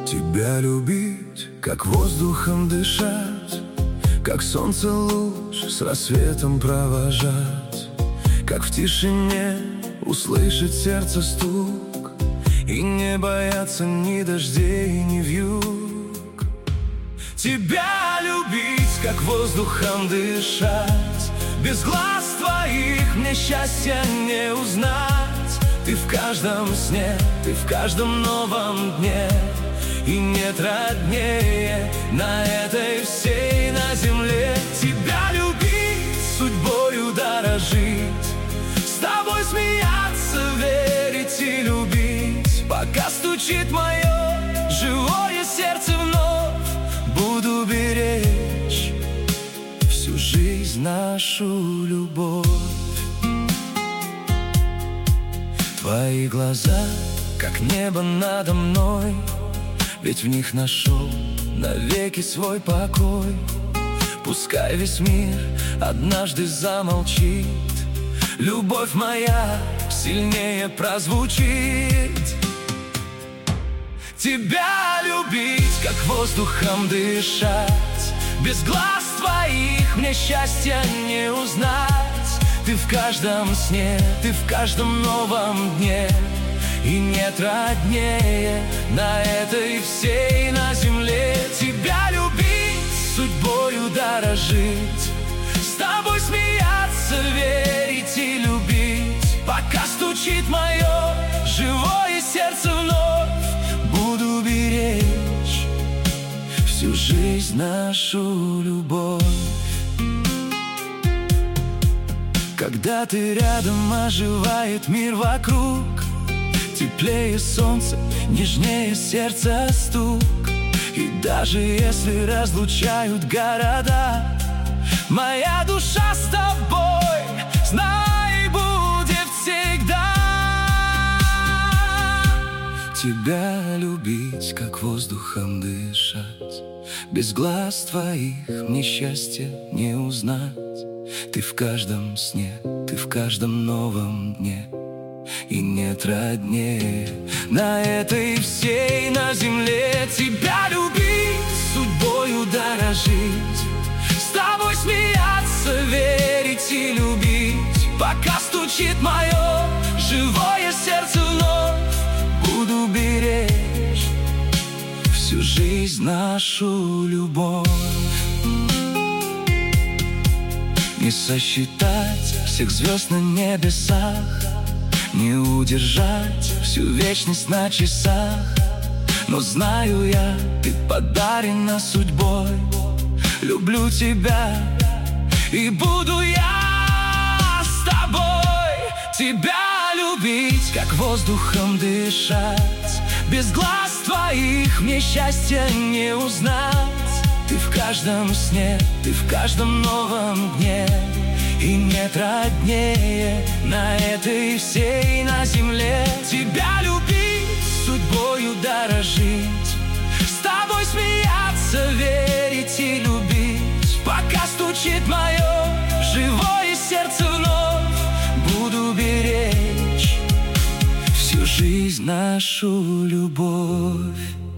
Тебя любить, как воздухом дышать, как солнце луч с рассветом провожать, как в тишине услышать сердце стук и не бояться ни дождей, ни вьюг. Тебя любить, как воздухом дышать, без глаз твоих мне счастья не узнать. Ты в каждом сне, ты в каждом новом дне, и нет роднее на этой всей на земле. Тебя любить, судьбою дорожить, с тобой смеяться, верить и любить. Пока стучит мое живое сердце вновь, буду беречь всю жизнь нашу любовь. Твои глаза, как небо надо мной, ведь в них нашел навеки свой покой. Пускай весь мир однажды замолчит, любовь моя сильнее прозвучит. Тебя любить, как воздухом дышать, без глаз твоих мне счастья не узнать. Ты в каждом сне, ты в каждом новом дне, и нет роднее на этой всей на земле. Тебя любить, судьбою дорожить, с тобой смеяться, верить и любить. Пока стучит мое живое сердце вновь, буду беречь всю жизнь нашу любовь. Когда ты рядом, оживает мир вокруг, теплее солнце, нежнее сердце стук. И даже если разлучают города, моя душа с тобой, знай, будет всегда. Тебя любить, как воздухом дышать, без глаз твоих мне счастья не узнать. Ты в каждом сне, ты в каждом новом дне, и нет роднее на этой всей на земле. Тебя любить, судьбою дорожить, с тобой смеяться, верить и любить. Пока стучит мое живое сердце вновь, буду беречь всю жизнь нашу любовь. Не сосчитать всех звезд на небесах, не удержать всю вечность на часах. Но знаю я, ты подарена судьбой. Люблю тебя, и буду я с тобой. Тебя любить, как воздухом дышать, без глаз твоих мне счастья не узнать. Ты в каждом сне, ты в каждом новом дне, и нет роднее на этой всей на земле. Тебя любить, судьбою дорожить, с тобой смеяться, верить и любить. Пока стучит мое живое сердце вновь, буду беречь всю жизнь нашу любовь.